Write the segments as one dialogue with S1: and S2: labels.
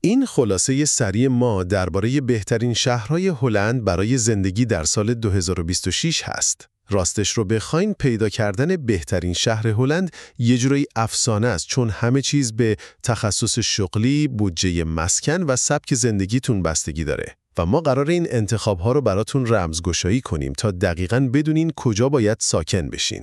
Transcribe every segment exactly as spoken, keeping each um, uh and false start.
S1: این خلاصه سریع ما درباره بهترین شهرهای هلند برای زندگی در سال دو هزار و بیست و شش هست. راستش رو بخواین پیدا کردن بهترین شهر هلند یه جورایی افسانه است، چون همه چیز به تخصص شغلی، بودجه مسکن و سبک زندگیتون بستگی داره. و ما قرار این انتخاب‌ها رو براتون رمزگشایی کنیم تا دقیقاً بدونین کجا باید ساکن بشین.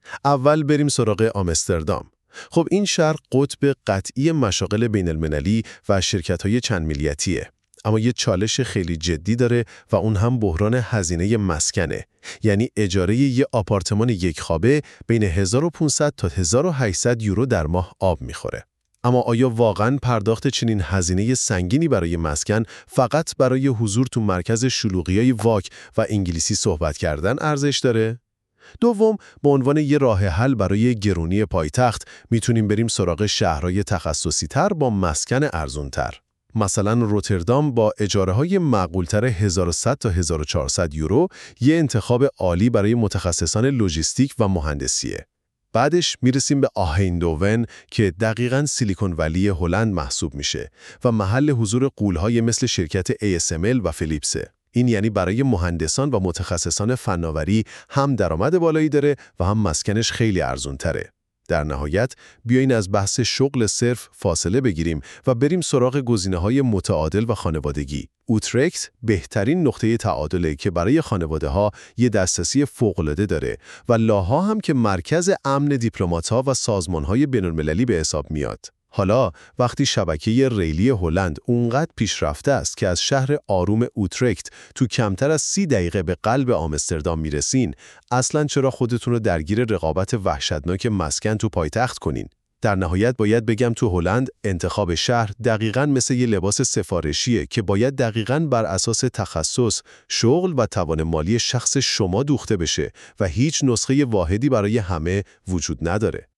S1: اول بریم سراغ آمستردام. خب این شهر قطب قطعی مشاغل بین‌المللی و شرکت‌های چند ملیتیه. اما یه چالش خیلی جدی داره و اون هم بحران هزینه مسکنه. یعنی اجاره یه آپارتمان یک خوابه بین هزار و پانصد تا هزار و هشتصد یورو در ماه آب میخوره. اما آیا واقعاً پرداخت چنین هزینه سنگینی برای مسکن فقط برای حضور تو مرکز شلوغیای واک و انگلیسی صحبت کردن ارزش داره؟ دوم، به عنوان یه راه حل برای گرونی پایتخت میتونیم بریم سراغ شهرهای تخصصی تر با مسکن ارزونتر. مثلا روتردام با اجاره‌های معقول‌تر هزار و صد تا هزار و چهارصد یورو یه انتخاب عالی برای متخصصان لوجستیک و مهندسیه. بعدش میرسیم به آهیندوون که دقیقاً سیلیکون ولی هلند محسوب میشه و محل حضور غول‌های مثل شرکت ای اس ام ال و فیلیپسه. این یعنی برای مهندسان و متخصصان فناوری هم درآمد بالایی داره و هم مسکنش خیلی ارزون‌تره. در نهایت بیاین از بحث شغل صرف فاصله بگیریم و بریم سراغ گزینه‌های متعادل و خانوادگی. اوترکت بهترین نقطه تعادله که برای خانواده‌ها یه دسترسی فوق‌العاده داره و لاها هم که مرکز امن دیپلمات‌ها و سازمان‌های بین‌المللی به حساب میاد. حالا وقتی شبکه ریلی هلند اونقدر پیشرفته است که از شهر آروم اوترکت تو کمتر از سی دقیقه به قلب آمستردام میرسین، اصلاً چرا خودتون رو درگیر رقابت وحشتناک مسکن تو پایتخت کنین؟ در نهایت باید بگم تو هلند انتخاب شهر دقیقاً مثل یه لباس سفارشیه که باید دقیقاً بر اساس تخصص، شغل و توان مالی شخص شما دوخته بشه و هیچ نسخه واحدی برای همه وجود نداره.